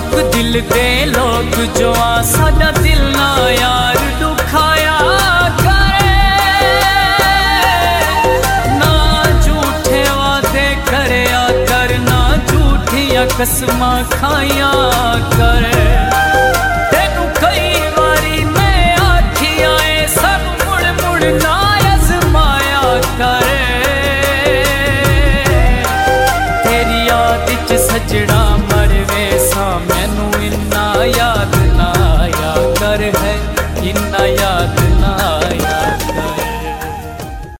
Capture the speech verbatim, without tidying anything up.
लोग दिल दे लोग जो आ साडा दिल ना यार दुखाया करे, ना झूठे वादे करया कर, ना झूठियां कसमां खाया कर। तेनू कई बारी मैं आखिया ए सब मुड़ मुड़ ना अजमाया कर, तेरी याद च सजड़ा